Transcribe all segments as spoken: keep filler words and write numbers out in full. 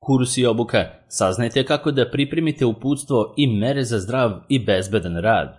kurs i obuka, saznajte kako da pripremite uputstvo i mere za zdrav i bezbedan rad.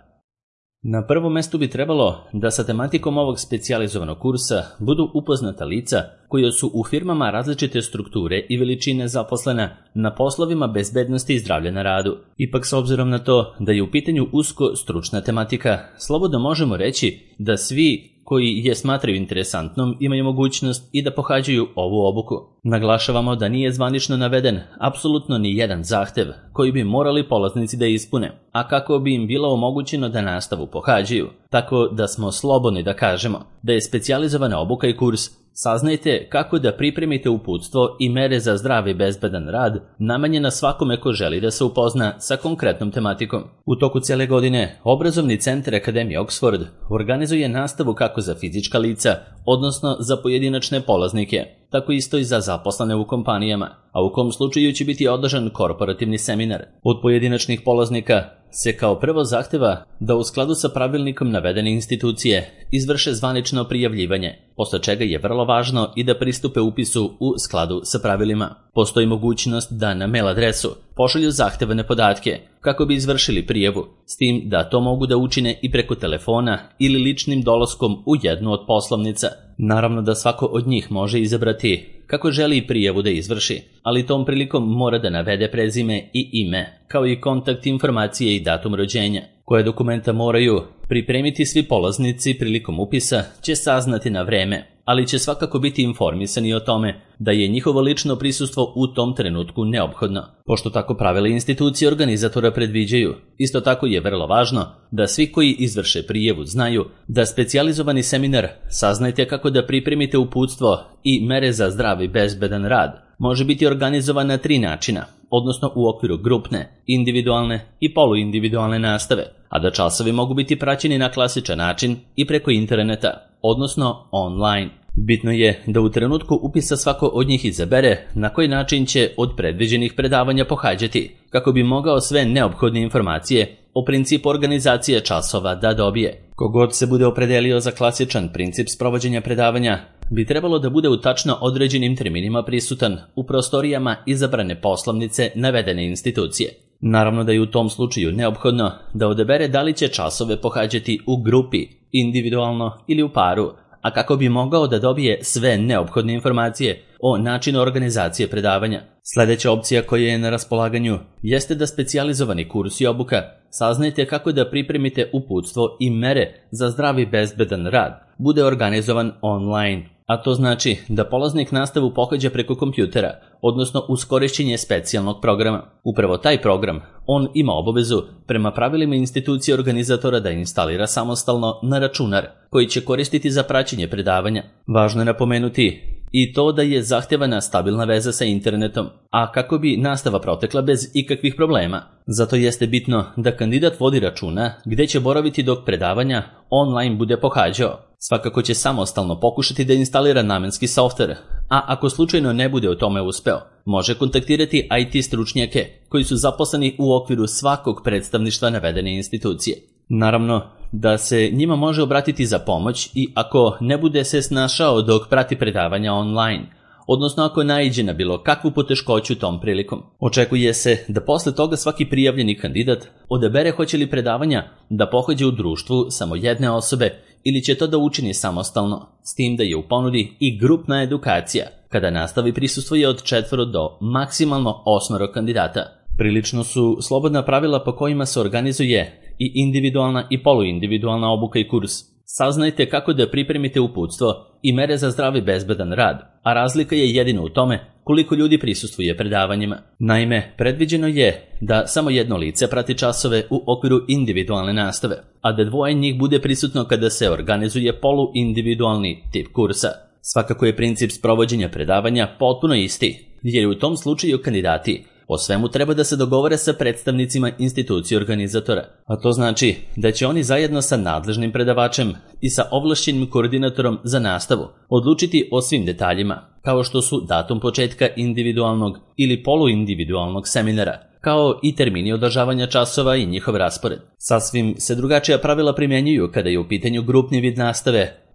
Na prvom mestu bi trebalo da sa tematikom ovog specijalizovanog kursa budu upoznata lica koja su u firmama različite strukture i veličine zaposlena na poslovima bezbednosti i zdravlja na radu. Ipak, s obzirom na to da je u pitanju usko stručna tematika, slobodno možemo reći da svi koji je smatraju interesantnom imaju mogućnost i da pohađaju ovu obuku. Naglašavamo da nije zvanično naveden apsolutno ni jedan zahtev koji bi morali polaznici da ispune, a kako bi im bilo omogućeno da nastavu pohađaju, tako da smo slobodni da kažemo da je specijalizovana obuka i kurs saznajte kako da pripremite uputstvo i mere za zdrav i bezbedan rad namenjena svakome ko želi da se upozna sa konkretnom tematikom. U toku cijele godine Obrazovni centar Akademije Oxford organizuje nastavu kako za fizička lica, odnosno za pojedinačne polaznike, tako isto i za zaposlene u kompanijama, a u kom slučaju će biti održan korporativni seminar. Od pojedinačnih polaznika se kao prvo zahteva da u skladu sa pravilnikom navedene institucije izvrše zvanično prijavljivanje, posle čega je vrlo važno i da pristupe upisu u skladu sa pravilima. Postoji mogućnost da na mail adresu pošalju zahtevane podatke kako bi izvršili prijavu, s tim da to mogu da učine i preko telefona ili ličnim dolaskom u jednu od poslovnica. Naravno da svako od njih može izabrati kako želi prijavu da izvrši, ali tom prilikom mora da navede prezime i ime, kao i kontakt informacije i datum rođenja. Koje dokumenta moraju pripremiti svi polaznici prilikom upisa će saznati na vreme, ali će svakako biti informisani o tome da je njihovo lično prisustvo u tom trenutku neophodno, pošto tako pravila institucije organizatora predviđaju. Isto tako je vrlo važno da svi koji izvrše prijavu znaju da specijalizovani seminar saznajte kako da pripremite uputstvo i mere za zdrav i bezbedan rad može biti organizovan na tri načina, odnosno u okviru grupne, individualne i poluindividualne nastave, a da časovi mogu biti praćeni na klasičan način i preko interneta, odnosno online. Bitno je da u trenutku upisa svako od njih izabere na koji način će od predviđenih predavanja pohađati, kako bi mogao sve neophodne informacije o principu organizacije časova da dobije. Kogod se bude opredelio za klasičan princip sprovođenja predavanja, bi trebalo da bude u tačno određenim terminima prisutan u prostorijama izabrane poslovnice navedene institucije. Naravno da je u tom slučaju neophodno da odabere da li će časove pohađati u grupi, individualno ili u paru, a kako bi mogao da dobije sve neophodne informacije o načinu organizacije predavanja. Sljedeća opcija koja je na raspolaganju jeste da specijalizovani kurs i obuka saznajte kako da pripremite uputstvo i mere za zdrav i bezbedan rad bude organizovan online, a to znači da polaznik nastavu pohađa preko kompjutera, odnosno uz korišćenje specijalnog programa. Upravo taj program on ima obavezu prema pravilima institucije organizatora da instalira samostalno na računar koji će koristiti za praćenje predavanja. Važno je napomenuti i to da je zahtevana stabilna veza sa internetom, a kako bi nastava protekla bez ikakvih problema. Zato jeste bitno da kandidat vodi računa gde će boraviti dok predavanja online bude pohađao. Svakako će samostalno pokušati da instalira namenski softver, a ako slučajno ne bude u tome uspeo, može kontaktirati I T stručnjake koji su zaposleni u okviru svakog predstavništva navedene institucije. Naravno da se njima može obratiti za pomoć i ako ne bude se snašao dok prati predavanja online, odnosno ako naiđe na bilo kakvu poteškoću tom prilikom. Očekuje se da posle toga svaki prijavljeni kandidat odabere hoće li predavanja da pohađe u društvu samo jedne osobe ili će to da učini samostalno, s tim da je u ponudi i grupna edukacija, kada nastavi prisustvuje od četvoro do maksimalno osmoro kandidata. Prilično su slobodna pravila po kojima se organizuje i individualna i poluindividualna obuka i kurs. Saznajte kako da pripremite uputstvo i mere za zdrav i bezbedan rad, a razlika je jedino u tome koliko ljudi prisustvuje predavanjima. Naime, predviđeno je da samo jedno lice prati časove u okviru individualne nastave, a da dvoje njih bude prisutno kada se organizuje poluindividualni tip kursa. Svakako je princip sprovođenja predavanja potpuno isti, jer u tom slučaju kandidati o svemu treba da se dogovore sa predstavnicima institucije organizatora, a to znači da će oni zajedno sa nadležnim predavačem i sa ovlašćenim koordinatorom za nastavu odlučiti o svim detaljima, kao što su datum početka individualnog ili poluindividualnog seminara, kao i termini održavanja časova i njihov raspored. Sasvim se drugačija pravila primjenjuju kada je u pitanju grupni vid nastave,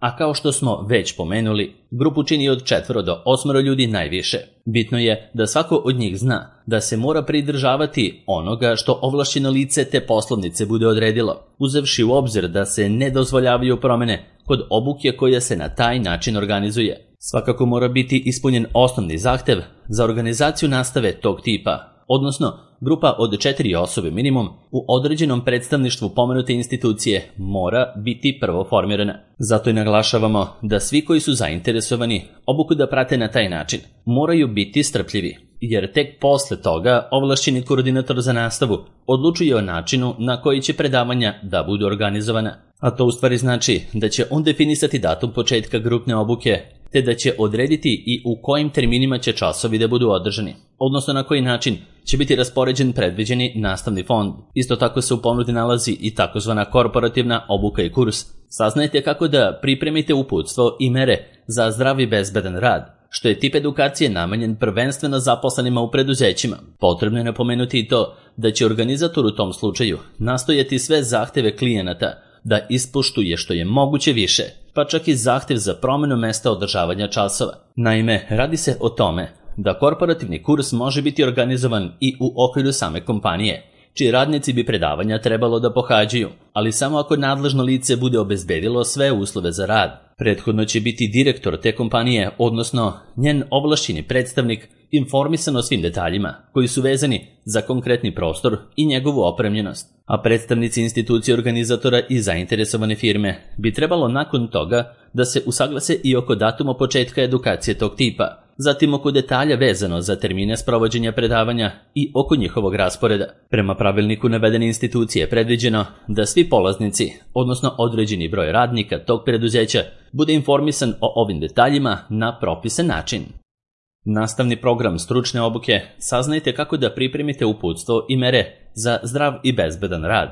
a kao što smo već pomenuli, grupu čini od četvoro do osmoro ljudi najviše. Bitno je da svako od njih zna da se mora pridržavati onoga što ovlašćeno lice te poslovnice bude odredilo, uzevši u obzir da se ne dozvoljavaju promene kod obuke koja se na taj način organizuje. Svakako mora biti ispunjen osnovni zahtev za organizaciju nastave tog tipa, odnosno grupa od četiri osobe minimum u određenom predstavništvu pomenute institucije mora biti prvo formirana. Zato i naglašavamo da svi koji su zainteresovani obuku da prate na taj način moraju biti strpljivi, jer tek posle toga ovlašćeni koordinator za nastavu odlučuje o načinu na koji će predavanja da budu organizovana. A to u stvari znači da će on definisati datum početka grupne obuke, te da će odrediti i u kojim terminima će časovi da budu održani, odnosno na koji način će biti raspoređen predviđeni nastavni fond. Isto tako se u ponudi nalazi i takozvana korporativna obuka i kurs. Saznajte kako da pripremite uputstvo i mere za zdrav i bezbedan rad, što je tip edukacije namenjen prvenstveno zaposlenima u preduzećima. Potrebno je napomenuti i to da će organizator u tom slučaju nastojati sve zahteve klijenata da ispoštuje što je moguće više, pa čak i zahtev za promjenu mesta održavanja časova. Naime, radi se o tome da korporativni kurs može biti organizovan i u okviru same kompanije, čiji radnici bi predavanja trebalo da pohađaju, ali samo ako nadležno lice bude obezbedilo sve uslove za rad. Prethodno će biti direktor te kompanije, odnosno njen ovlašćeni predstavnik, informisan o svim detaljima koji su vezani za konkretni prostor i njegovu opremljenost, a predstavnici institucije organizatora i zainteresovane firme bi trebalo nakon toga da se usaglase i oko datuma početka edukacije tog tipa, zatim oko detalja vezano za termine sprovođenja predavanja i oko njihovog rasporeda. Prema pravilniku navedene institucije je predviđeno da svi polaznici, odnosno određeni broj radnika tog preduzeća, bude informisan o ovim detaljima na propisan način. Nastavni program stručne obuke. Saznajte kako da pripremite uputstvo i mere za zdrav i bezbedan rad.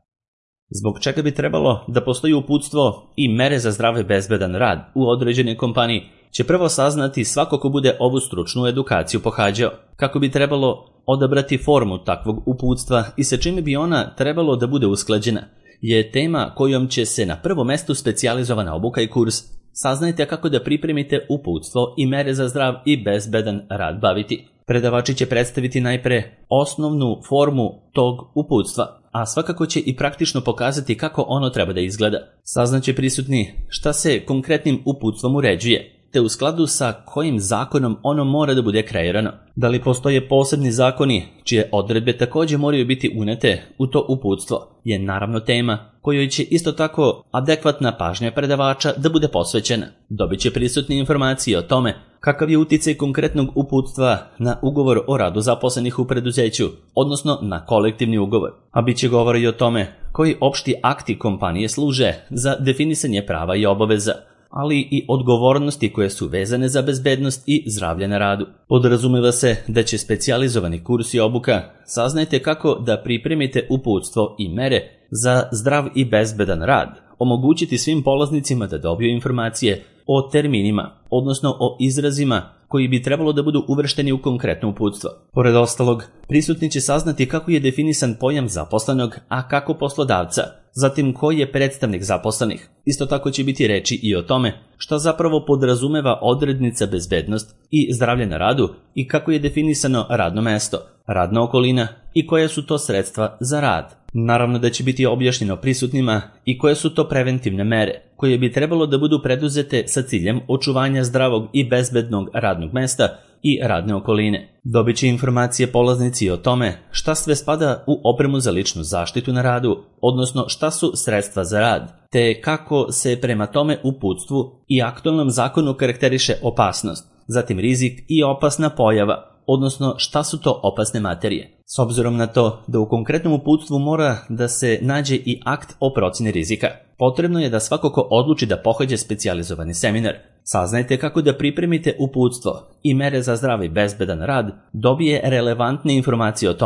Zbog čega bi trebalo da postoji uputstvo i mere za zdrav i bezbedan rad u određenoj kompaniji, će prvo saznati svako ko bude ovu stručnu edukaciju pohađao. Kako bi trebalo odabrati formu takvog uputstva i sa čime bi ona trebalo da bude usklađena, je tema kojom će se na prvom mestu specijalizovana obuka i kurs Saznajte kako da pripremite uputstvo i mere za zdrav i bezbedan rad baviti. Predavači će predstaviti najpre osnovnu formu tog uputstva, a svakako će i praktično pokazati kako ono treba da izgleda. Saznaće prisutni šta se konkretnim uputstvom uređuje, te u skladu sa kojim zakonom ono mora da bude kreirano. Da li postoje posebni zakoni čije odredbe također moraju biti unete u to uputstvo, je naravno tema kojoj će isto tako adekvatna pažnja predavača da bude posvećena. Dobit će prisutni informacije o tome kakav je uticaj konkretnog uputstva na ugovor o radu zaposlenih u preduzeću, odnosno na kolektivni ugovor, a bit će govora i o tome koji opšti akti kompanije služe za definisanje prava i obaveza, ali i odgovornosti koje su vezane za bezbednost i zdravlje na radu. Podrazumeva se da će specijalizovani kurs i obuka saznajte kako da pripremite uputstvo i mere za zdrav i bezbedan rad, omogućiti svim polaznicima da dobiju informacije o terminima, odnosno o izrazima koji bi trebalo da budu uvršteni u konkretno uputstvo. Pored ostalog, prisutni će saznati kako je definisan pojam zaposlenog, a kako poslodavca, zatim koji je predstavnik zaposlenih. Isto tako će biti reči i o tome šta zapravo podrazumeva odrednica bezbednost i zdravlje na radu i kako je definisano radno mesto, radna okolina i koja su to sredstva za rad. Naravno da će biti objašnjeno prisutnima i koje su to preventivne mere, koje bi trebalo da budu preduzete sa ciljem očuvanja zdravog i bezbednog radnog mesta i radne okoline. Dobit će informacije polaznici o tome šta sve spada u opremu za ličnu zaštitu na radu, odnosno šta su sredstva za rad, te kako se prema tome uputstvu i aktualnom zakonu karakteriše opasnost, zatim rizik i opasna pojava, odnosno šta su to opasne materije. S obzirom na to da u konkretnom uputstvu mora da se nađe i akt o procjeni rizika, potrebno je da svako ko odluči da pohađa specijalizovani seminar. Saznajte kako da pripremite uputstvo i mere za zdrav i bezbedan rad dobije relevantne informacije o tome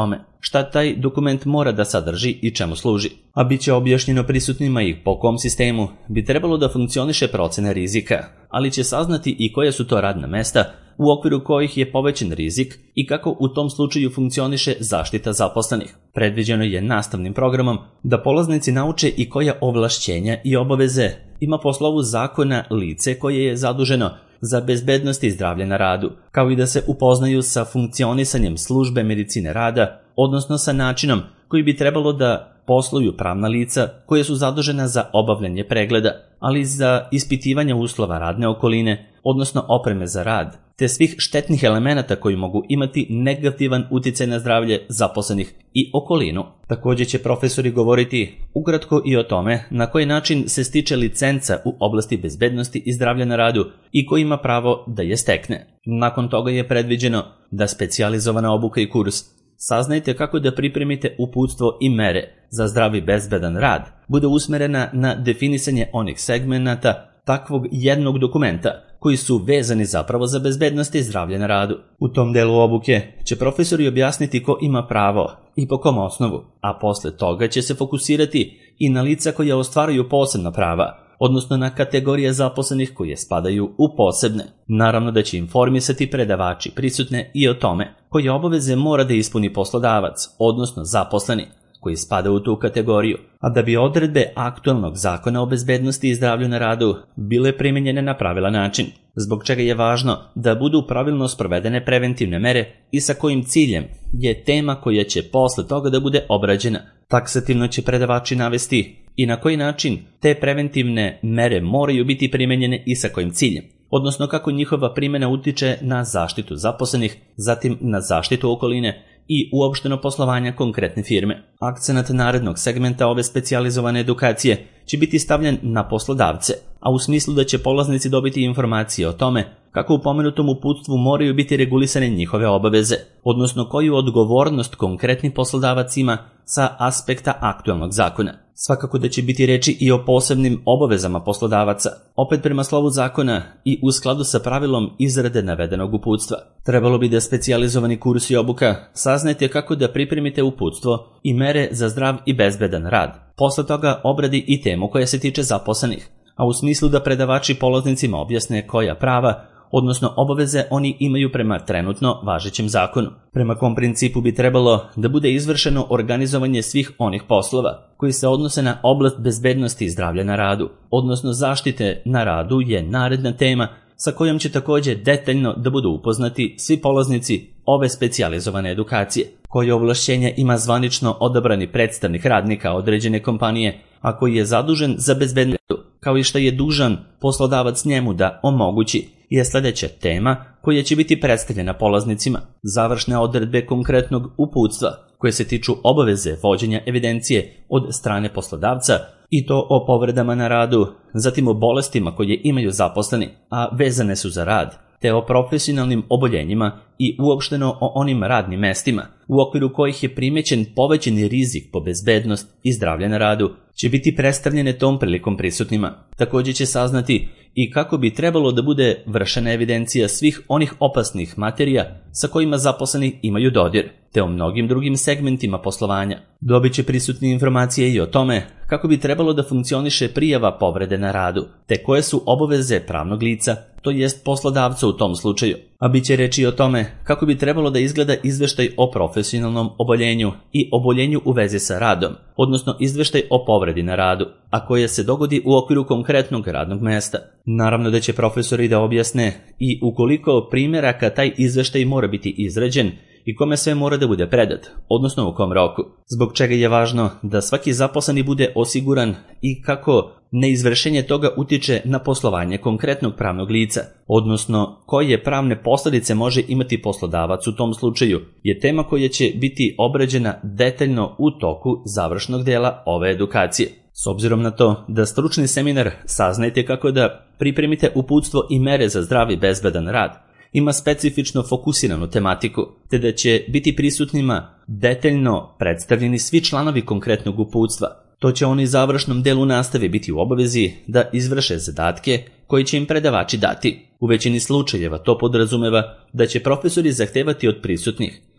šta taj dokument mora da sadrži i čemu služi, a bit će objašnjeno prisutnima i po kom sistemu bi trebalo da funkcioniše procena rizika, ali će saznati i koje su to radna mesta u okviru kojih je povećan rizik i kako u tom slučaju funkcioniše zaštita zaposlenih. Predviđeno je nastavnim programom da polaznici nauče i koja ovlašćenja i obaveze ima po slovu zakona lice koje je zaduženo za bezbednost i zdravlje na radu, kao i da se upoznaju sa funkcionisanjem službe medicine rada, odnosno sa načinom koji bi trebalo da posluju pravna lica koje su zadužena za obavljanje pregleda, ali i za ispitivanje uslova radne okoline, odnosno opreme za rad, te svih štetnih elemenata koji mogu imati negativan uticaj na zdravlje zaposlenih i okolinu. Također će profesori govoriti ukratko i o tome na koji način se stiče licenca u oblasti bezbednosti i zdravlja na radu i ko ima pravo da je stekne. Nakon toga je predviđeno da specijalizovana obuka i kurs Saznajte kako da pripremite uputstvo i mere za zdrav i bezbedan rad bude usmerena na definisanje onih segmenata takvog jednog dokumenta koji su vezani zapravo za bezbednost i zdravlje na radu. U tom delu obuke će profesori objasniti ko ima pravo i po kom osnovu, a posle toga će se fokusirati i na lica koja ostvaruju posebna prava, odnosno na kategorije zaposlenih koje spadaju u posebne. Naravno da će informisati predavači prisutne i o tome koje obaveze mora da ispuni poslodavac, odnosno zaposleni, koji spada u tu kategoriju, a da bi odredbe aktualnog zakona o bezbednosti i zdravlju na radu bile primenjene na pravilan način, zbog čega je važno da budu pravilno sprovedene preventivne mere i sa kojim ciljem je tema koja će posle toga da bude obrađena. Taksativno će predavači navesti i na koji način te preventivne mere moraju biti primenjene i sa kojim ciljem, odnosno kako njihova primjena utiče na zaštitu zaposlenih, zatim na zaštitu okoline i uopšteno poslovanja konkretne firme. Akcenat narednog segmenta ove specijalizovane edukacije će biti stavljen na poslodavce, a u smislu da će polaznici dobiti informacije o tome kako u pomenutom uputstvu moraju biti regulisane njihove obaveze, odnosno koju odgovornost konkretni poslodavac ima sa aspekta aktualnog zakona. Svakako da će biti reči i o posebnim obavezama poslodavaca, opet prema slovu zakona i u skladu sa pravilom izrade navedenog uputstva. Trebalo bi da specijalizovani kurs i obuka saznajte kako da pripremite uputstvo i mere za zdrav i bezbedan rad. Posle toga obradi i temu koja se tiče zaposlenih, a u smislu da predavači polaznicima objasne koja prava, odnosno obaveze oni imaju prema trenutno važećem zakonu, prema kom principu bi trebalo da bude izvršeno organizovanje svih onih poslova koji se odnose na oblast bezbednosti i zdravlja na radu, odnosno zaštite na radu je naredna tema sa kojom će također detaljno da budu upoznati svi polaznici ove specijalizovane edukacije, koje ovlašćenja ima zvanično odabrani predstavnik radnika određene kompanije, a koji je zadužen za bezbednost, kao i što je dužan poslodavac njemu da omogući, je sljedeća tema koja će biti predstavljena polaznicima. Završne odredbe konkretnog uputstva koje se tiču obaveze vođenja evidencije od strane poslodavca i to o povredama na radu, zatim o bolestima koje imaju zaposleni, a vezane su za rad, te o profesionalnim oboljenjima i uopšteno o onim radnim mestima u okviru kojih je primećen povećani rizik po bezbednost i zdravlje na radu, će biti predstavljene tom prilikom prisutnima. Također će saznati i kako bi trebalo da bude vršena evidencija svih onih opasnih materija sa kojima zaposleni imaju dodir, te o mnogim drugim segmentima poslovanja. Dobit će prisutni informacije i o tome kako bi trebalo da funkcioniše prijava povrede na radu, te koje su obaveze pravnog lica, to jest poslodavca u tom slučaju, a bit će reći o tome kako bi trebalo da izgleda izveštaj o profesionalnom oboljenju i oboljenju u vezi sa radom, odnosno izveštaj o povredi na radu, a koje se dogodi u okviru konkretnog radnog mesta. Naravno da će profesori da objasne i ukoliko primjeraka taj izveštaj mora biti izrađen i kome sve mora da bude predat, odnosno u kom roku, zbog čega je važno da svaki zaposleni bude osiguran i kako neizvršenje toga utiče na poslovanje konkretnog pravnog lica, odnosno koje pravne posljedice može imati poslodavac u tom slučaju, je tema koja će biti obrađena detaljno u toku završnog dela ove edukacije. S obzirom na to da stručni seminar Saznajte kako da pripremite uputstvo i mere za zdrav i bezbedan rad ima specifično fokusiranu tematiku, te da će biti prisutnima detaljno predstavljeni svi članovi konkretnog uputstva. To će oni završnom delu nastave biti u obavezi da izvrše zadatke koji će im predavači dati. U većini slučajeva to podrazumeva da će profesori zahtevati od prisutnih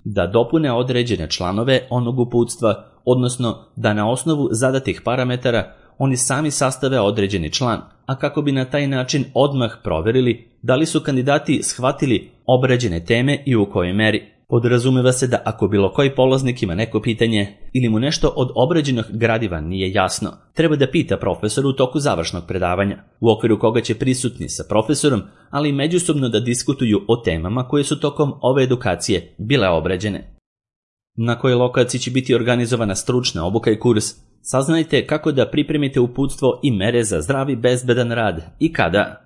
da dopune određene članove onog uputstva, odnosno da na osnovu zadatih parametara oni sami sastave određeni član, a kako bi na taj način odmah proverili da li su kandidati shvatili obrađene teme i u kojoj meri. Podrazumeva se da ako bilo koji polaznik ima neko pitanje ili mu nešto od obrađenog gradiva nije jasno, treba da pita profesora u toku završnog predavanja, u okviru koga će prisutni sa profesorom, ali i međusobno da diskutuju o temama koje su tokom ove edukacije bile obrađene. Na kojoj lokaciji će biti organizovana stručna obuka i kurs, saznajte kako da pripremite uputstvo i mere za zdrav i bezbedan rad i kada.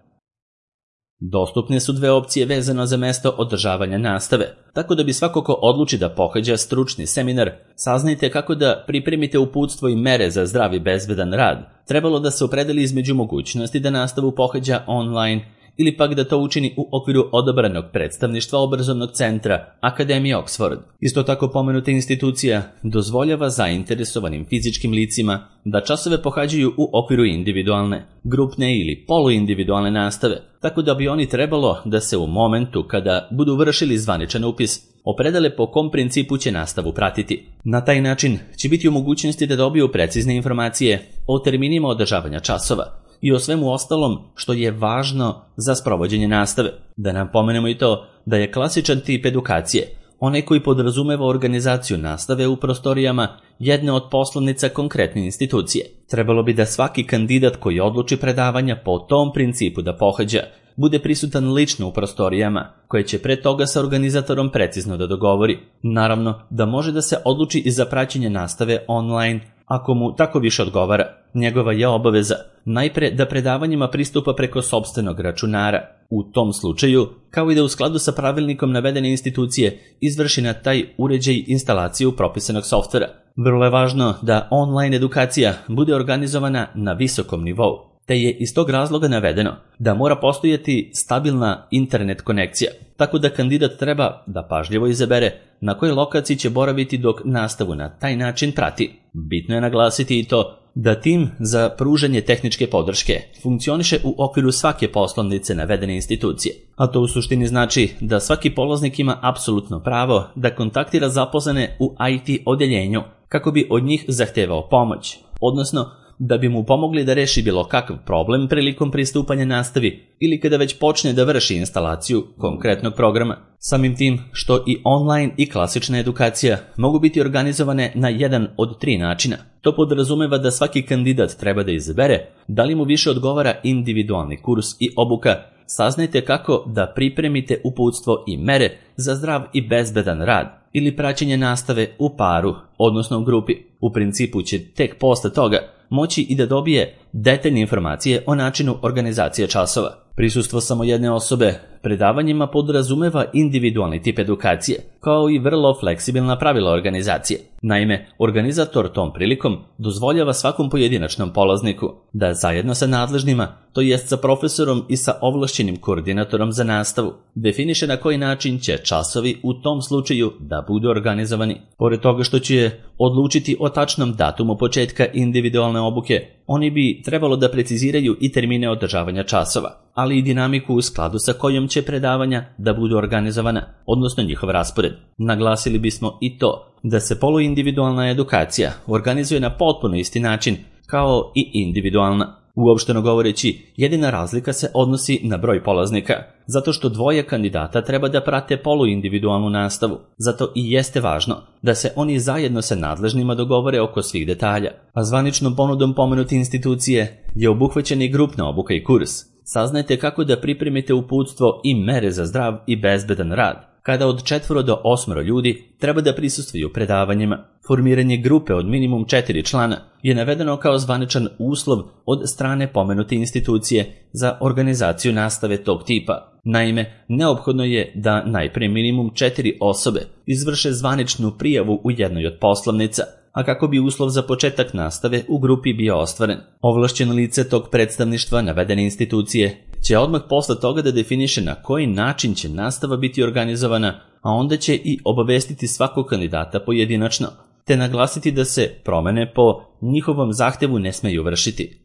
Dostupne su dve opcije vezano za mesto održavanja nastave, tako da bi svako ko odluči da pohađa stručni seminar, saznajte kako da pripremite uputstvo i mere za zdrav i bezbedan rad, trebalo da se opredeli između mogućnosti da nastavu pohađa online ili pak da to učini u okviru odabranog predstavništva obrazovnog centra Akademije Oxford. Isto tako pomenuta institucija dozvoljava zainteresovanim fizičkim licima da časove pohađaju u okviru individualne, grupne ili poluindividualne nastave, tako da bi oni trebalo da se u momentu kada budu vršili zvaničan upis opredele po kom principu će nastavu pratiti. Na taj način će biti u mogućnosti da dobiju precizne informacije o terminima održavanja časova i o svemu ostalom što je važno za sprovođenje nastave. Da napomenemo i to da je klasičan tip edukacije onaj koji podrazumeva organizaciju nastave u prostorijama jedne od poslovnica konkretne institucije. Trebalo bi da svaki kandidat koji odluči predavanja po tom principu da pohađa bude prisutan lično u prostorijama, koje će pre toga sa organizatorom precizno da dogovori. Naravno da može da se odluči i za praćenje nastave online, ako mu tako više odgovara. Njegova je obaveza najpre da predavanjima pristupa preko sopstvenog računara. U tom slučaju, kao i da u skladu sa pravilnikom navedene institucije izvrši na taj uređaj instalaciju propisanog softvera. Vrlo je važno da online edukacija bude organizovana na visokom nivou, te je iz tog razloga navedeno da mora postojati stabilna internet konekcija, tako da kandidat treba da pažljivo izabere na kojoj lokaciji će boraviti dok nastavu na taj način prati. Bitno je naglasiti i to da tim za pružanje tehničke podrške funkcioniše u okviru svake poslovnice navedene institucije, a to u suštini znači da svaki polaznik ima apsolutno pravo da kontaktira zaposlene u I T odeljenju kako bi od njih zahtevao pomoć, odnosno da bi mu pomogli da reši bilo kakav problem prilikom pristupanja nastavi ili kada već počne da vrši instalaciju konkretnog programa. Samim tim što i online i klasična edukacija mogu biti organizovane na jedan od tri načina. To podrazumeva da svaki kandidat treba da izabere da li mu više odgovara individualni kurs i obuka. Saznajte kako da pripremite uputstvo i mere za zdrav i bezbedan rad ili praćenje nastave u paru, odnosno u grupi. U principu će tek posle toga moći i da dobije detaljne informacije o načinu organizacije časova. Prisustvo samo jedne osobe predavanjima podrazumeva individualni tip edukacije, kao i vrlo fleksibilna pravila organizacije. Naime, organizator tom prilikom dozvoljava svakom pojedinačnom polazniku da zajedno sa nadležnima, to jest sa profesorom i sa ovlašćenim koordinatorom za nastavu, definiše na koji način će časovi u tom slučaju da budu organizovani. Pored toga što će odlučiti o tačnom datumu početka individualne obuke, oni bi trebalo da preciziraju i termine održavanja časova, ali i dinamiku u skladu sa kojom će predavanja da budu organizovana, odnosno njihov raspored. Naglasili bismo i to da se poluindividualna edukacija organizuje na potpuno isti način kao i individualna. Uopšteno govoreći, jedina razlika se odnosi na broj polaznika, zato što dvoje kandidata treba da prate poluindividualnu nastavu. Zato i jeste važno da se oni zajedno sa nadležnima dogovore oko svih detalja. A zvaničnom ponudom pomenute institucije je obuhvaćena i grupna obuka i kurs. Saznajte kako da pripremite uputstvo i mere za zdrav i bezbedan rad, kada od četvoro do osmoro ljudi treba da prisustvuju predavanjima. Formiranje grupe od minimum četiri člana je navedeno kao zvaničan uslov od strane pomenute institucije za organizaciju nastave tog tipa. Naime, neophodno je da najpre minimum četiri osobe izvrše zvaničnu prijavu u jednoj od poslovnica, a kako bi uslov za početak nastave u grupi bio ostvaren. Ovlašćeno lice tog predstavništva navedene institucije će odmah posle toga da definiše na koji način će nastava biti organizovana, a onda će i obavestiti svakog kandidata pojedinačno, te naglasiti da se promene po njihovom zahtevu ne smeju vršiti.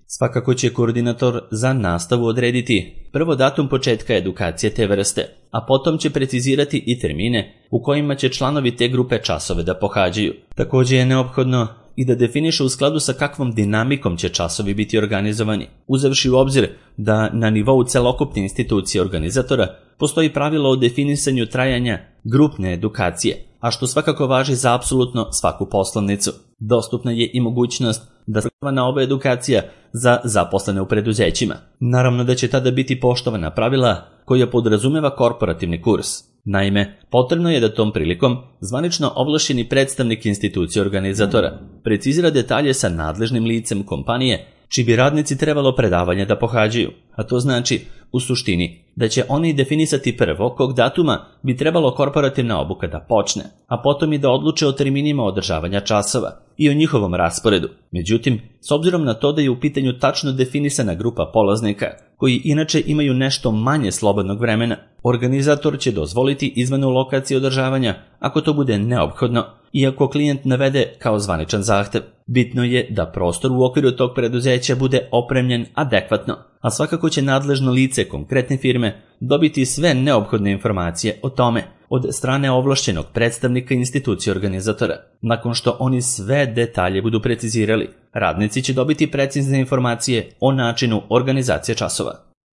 Svakako će koordinator za nastavu odrediti prvo datum početka edukacije te vrste, a potom će precizirati i termine u kojima će članovi te grupe časove da pohađaju. Također je neophodno i da definiše u skladu sa kakvom dinamikom će časovi biti organizovani, uzevši u obzir da na nivou celokupne institucije organizatora postoji pravilo o definisanju trajanja grupne edukacije, a što svakako važi za apsolutno svaku poslovnicu. Dostupna je i mogućnost da se na ova edukacija za zaposlene u preduzećima. Naravno da će tada biti poštovana pravila koja podrazumeva korporativni kurs. Naime, potrebno je da tom prilikom zvanično ovlašćeni predstavnik institucije organizatora precizira detalje sa nadležnim licem kompanije čiji bi radnici trebalo predavanje da pohađaju, a to znači u suštini da će oni definisati prvo kog datuma bi trebalo korporativna obuka da počne, a potom i da odluče o terminima održavanja časova i o njihovom rasporedu. Međutim, s obzirom na to da je u pitanju tačno definisana grupa polaznika, koji inače imaju nešto manje slobodnog vremena, organizator će dozvoliti izmenu lokacije održavanja ako to bude neophodno, iako klijent navede kao zvaničan zahtev. Bitno je da prostor u okviru tog preduzeća bude opremljen adekvatno, a svakako će nadležno lice konkretne firme dobiti sve neophodne informacije o tome od strane ovlašćenog predstavnika institucije organizatora. Nakon što oni sve detalje budu precizirali, radnici će dobiti precizne informacije o načinu organizacije časova.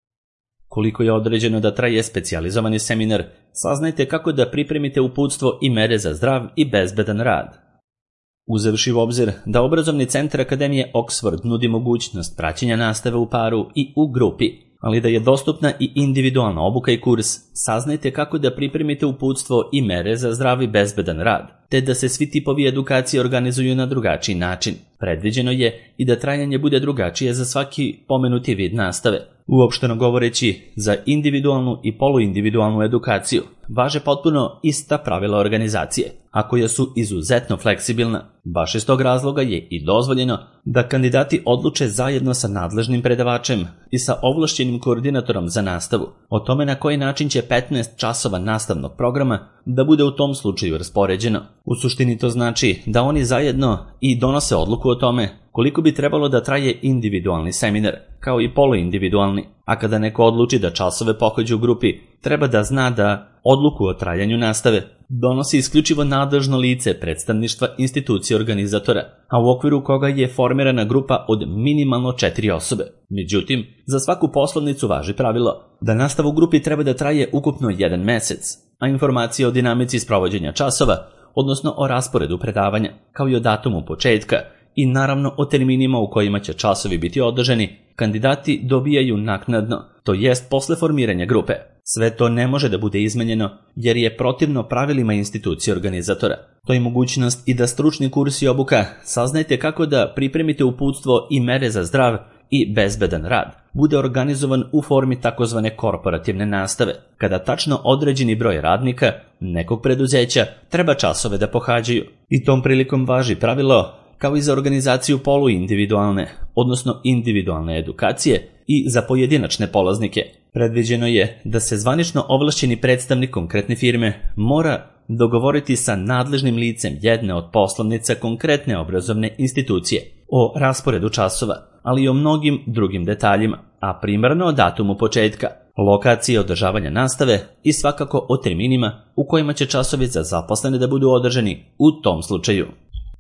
Koliko je određeno da traje specijalizovani seminar, saznajte kako da pripremite uputstvo i mere za zdrav i bezbedan rad. Uzevši u obzir da obrazovni centar Akademije Oxford nudi mogućnost praćenja nastave u paru i u grupi, ali da je dostupna i individualna obuka i kurs, saznajte kako da pripremite uputstvo i mere za zdrav i bezbedan rad, te da se svi tipovi edukacije organizuju na drugačiji način. Predviđeno je i da trajanje bude drugačije za svaki pomenuti vid nastave. Uopšteno govoreći, za individualnu i poluindividualnu edukaciju važe potpuno ista pravila organizacije, a koja su izuzetno fleksibilna. Baš iz tog razloga je i dozvoljeno da kandidati odluče zajedno sa nadležnim predavačem i sa ovlašćenim koordinatorom za nastavu o tome na koji način će petnaest časova nastavnog programa da bude u tom slučaju raspoređeno. U suštini to znači da oni zajedno i donose odluku o tome koliko bi trebalo da traje individualni seminar, kao i poluindividualni, a kada neko odluči da časove pohađa u grupi, treba da zna da odluku o trajanju nastave donosi isključivo nadležno lice predstavništva institucije organizatora, a u okviru koga je formirana grupa od minimalno četiri osobe. Međutim, za svaku poslovnicu važi pravilo da nastava u grupi treba da traje ukupno jedan mesec, a informacije o dinamici sprovođenja časova, odnosno o rasporedu predavanja, kao i o datumu početka, i naravno o terminima u kojima će časovi biti održani, kandidati dobijaju naknadno, to jest posle formiranja grupe. Sve to ne može da bude izmenjeno jer je protivno pravilima institucije organizatora. To je mogućnost i da stručni kurs i obuka saznajte kako da pripremite uputstvo i mere za zdrav i bezbedan rad bude organizovan u formi takozvane korporativne nastave, kada tačno određeni broj radnika nekog preduzeća treba časove da pohađaju. I tom prilikom važi pravilo kao i za organizaciju poluindividualne, odnosno individualne edukacije i za pojedinačne polaznike. Predviđeno je da se zvanično ovlašćeni predstavnik konkretne firme mora dogovoriti sa nadležnim licem jedne od poslovnica konkretne obrazovne institucije o rasporedu časova, ali i o mnogim drugim detaljima, a primarno o datumu početka, lokacije održavanja nastave i svakako o terminima u kojima će časovi za zaposlene da budu održani u tom slučaju.